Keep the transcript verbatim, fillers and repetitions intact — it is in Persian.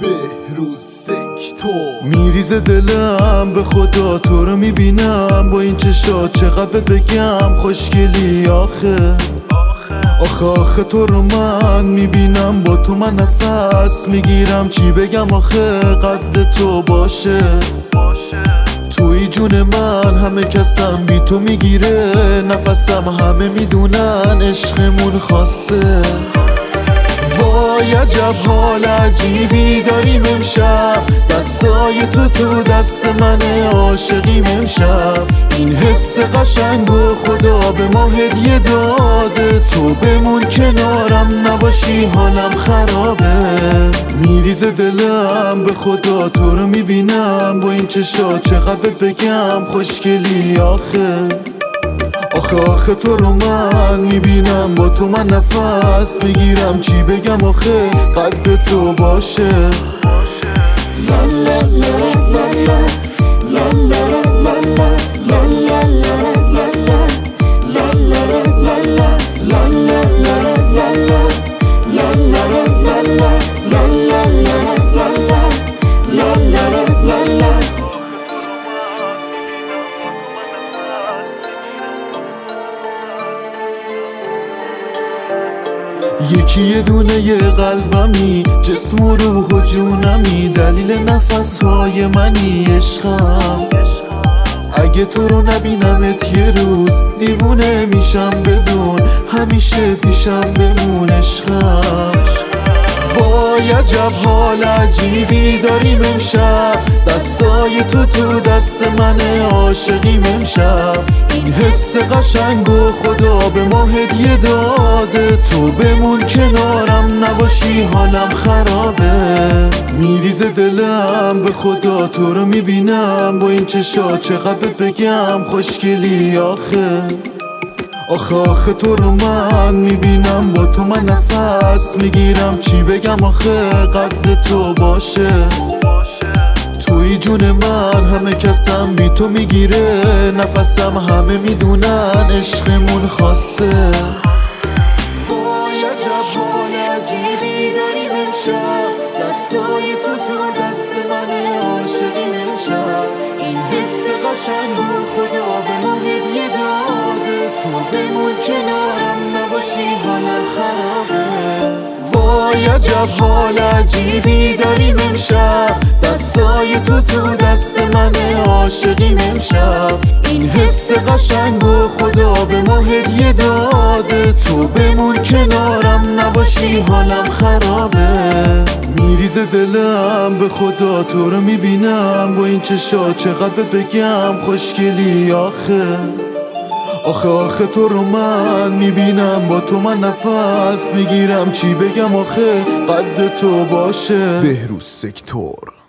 بهروز سکتور. میریزه دلم به خدا تو رو میبینم با این چشات، چقدر بگم خوشگلی آخه آخه آخه تو رو من میبینم با تو من نفس میگیرم، چی بگم آخه قد تو باشه توی جون من، همه کسم بی تو میگیره نفسم، همه میدونن عشقمون خاصه. وای عجب حال عجیبی داریم امشب، دستای تو تو دست منه، عاشقیم امشب. این حس قشنگ و خدا به ما هدیه داده، تو بمون کنارم نباشی حالم خرابه. میریزه دلم به خدا تو رو میبینم با این چشا، چقدر بگم خوشگلی آخه آخه آخه تو رو من میبینم با تو من نفس میگیرم، چی بگم آخه قد تو باشه. لا لا لا لا لا لا لا لا یکی یه دونه یه قلبمی، جسم و روح و جونمی، دلیل نفسهای منی عشقم. اگه تو رو نبینمت یه روز دیوونه میشم، بدون همیشه پیشم بمون عشقم. وای عجب حال عجیبی داریم امشب، دستای تو تو دست منه، عاشقیم امشب. این حس قشنگ و خدا به ما هدیه داده، تو بمون کنارم نباشی حالم خرابه. میریزه دلم به خدا تو رو میبینم با این چشا، چقدر بگم خوشگلی آخه آخه آخه تو رو من میبینم با تو من نفس میگیرم، چی بگم آخه قد تو باشه توی جون من، همه کسم بی تو میگیره نفسم، همه میدونن عشقمون خاصه. وای عجب حال عجیبی داریم امشب، دستای تو تو دست منه، عاشقیم امشب. این حس قشنگ و خدا به ما هدیه داده، تو بمون کنارم نباشی حالم خرابه. وای عجب حال عجیبی داریم امشب، دستای تو تو دست منه، عاشقیم امشب. این حس قشنگ و خدا به ما هدیه داده، تو بمون کنارم نباشی حالم خرابه. میریزه دلم به خدا تو رو میبینم با این چشا، چقدر بگم خوشگلی آخه آخه آخه تو رو من میبینم با تو من نفس میگیرم، چی بگم آخه قد تو باشه. بهروز سکتور.